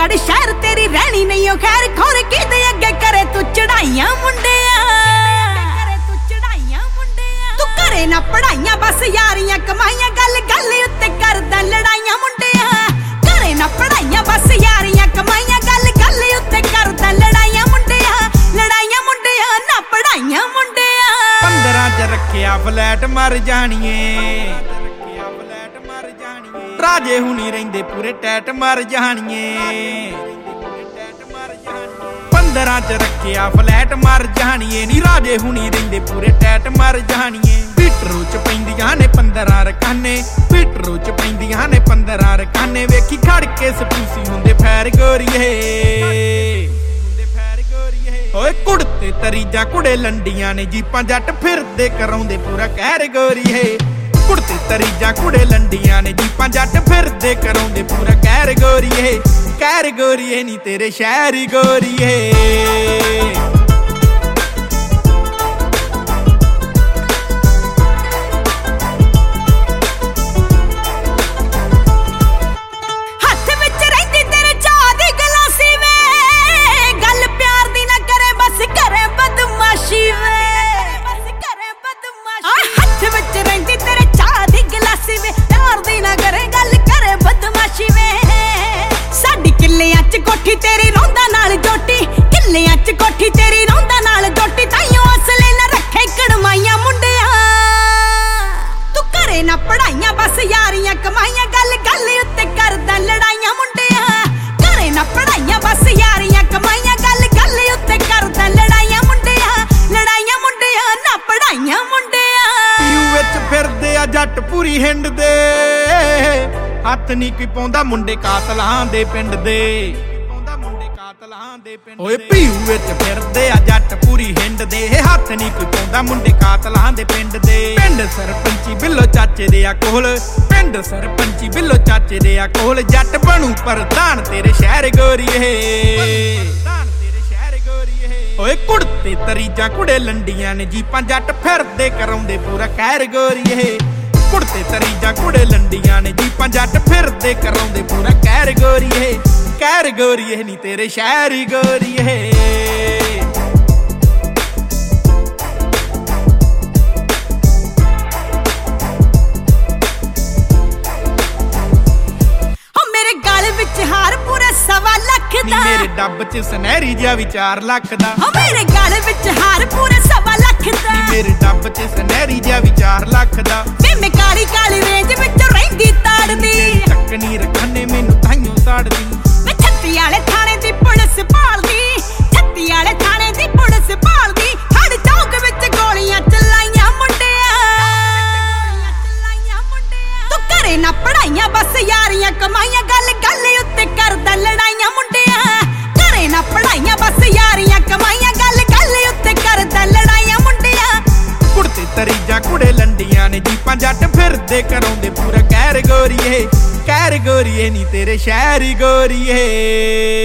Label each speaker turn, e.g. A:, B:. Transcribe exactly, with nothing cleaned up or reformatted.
A: चंडीगढ़ शहर तेरी रहनी नहीं हो खैर खोर की दे अगे करे तू चढ़ाइयां मुंडिया तू करे ना पढ़ाइयां बस यारियां कमाइयां गल गल उत्ते करदा लड़ाइयां मुंडिया करे ना पढ़ाइयां बस यारियां कमाइयां गल गल उत्ते करदा लड़ाइयां मुंडिया लड़ाइयां मुंडिया ना पढ़ाइयां मुंडिया
B: पंद्रह च रखिया फ्लैट मर जानिए राजे हुनी रहिंदे पूरे टैट मर जानिए पंद्रह च रखिया फ्लैट मर जानिए नी राजे हुनी रहिंदे पूरे टैट मर जानिए पीटरू च पैंदियां ने पंद्रह रकाने पीटरू च पैंदियां ने पंद्रह रकाने वेखी खड़ के सपूसी हुंदे फैर गोरीए ओए कुड़ते तरीजा कुड़े लंडियां ने जीपां जट फिरदे कराउंदे पूरा कहर गोरीए कुड़ते तरीजा कुड़े लंडियां ने जीपां जट फिरदे कराउंदे पूरा कहर गोरीए कहर गोरीए नी तेरे शहर गोरीए
A: कोठी तेरी रौंदा नाल जोटी किल्लियां च कोठी तेरी रौंदा नाल जोटी ताइयों असले ना रखे कड़माइयां मुंडिया तू करे ना पढ़ाइयां बस यारियां कमाइयां गल गल उत्ते करदा लड़ाइयां मुंडिया करे ना पढ़ाइयां बस यारियां कमाइयां गल गल उत्ते करदा लड़ाइयां मुंडिया लड़ाइयां मुंडिया ना पढ़ाइयां मुंडिया
B: पीऊ विच फिरदे आ जट पूरी हिंड दे हत्थ नहीं कोई पाउंदा मुंडे कातलां दे पिंड दे ओए पीऊ विच फिरदे आ जट पूरी हिंड दे हत्थ नहीं कोई पाउंदा मुंडे कातलां दे पिंड दे पिंड सरपंची बिल्लो चाचे दे आ कोल पिंड सरपंची बिल्लो चाचे दे आ कोल जट बनू प्रधान तेरे शहर गोरीए ओए कुड़ते तरीजा कुड़े लंडियां ने जीपां जट फिरदे कराउंदे पूरा कहर गोरीए कुड़ते तरीजा कुड़े लंडियां ने जीपां जट फिरदे कराउंदे पूरा कहर गोरीए कहर गोरीए नी तेरे शहर गोरीए
A: मेरे गल विच हार पूरा सवा लख दा
B: मेरे डब च सुनहरी जिहा भी चार लख दा
A: मेरे गल विच हार पूरा सवा लख दा
B: मेरे डब च सुनहरी जिहा भी चार लख दा
A: वे मैं काली काली रेंज विच रहिंदी ताड़दी
B: टक्कनी रखाने मैनू ताइयों साड़दी
A: वे छत्ती वाले थाने दी पुलिस भालदी छत्ती वाले थाने दी पुलिस भालदी हर चौक विच गोलियां चलाइयां मुंडिया तू करे ना पढ़ाइयां बस यारियां कमाइयां गल गल उत्ते करदा लड़ाइयां मुंडिया करे ना पढ़ाइयां बस यारियां कमाइयां गल गल उत्ते करदा लड़ाइयां मुंडिया
B: कुड़ते तरीजा कुड़े लंडियां ने जीपां जट फिरदे कराउंदे पूरा कहर गोरीए कहर गोरीए नी तेरे शहर गोरीए।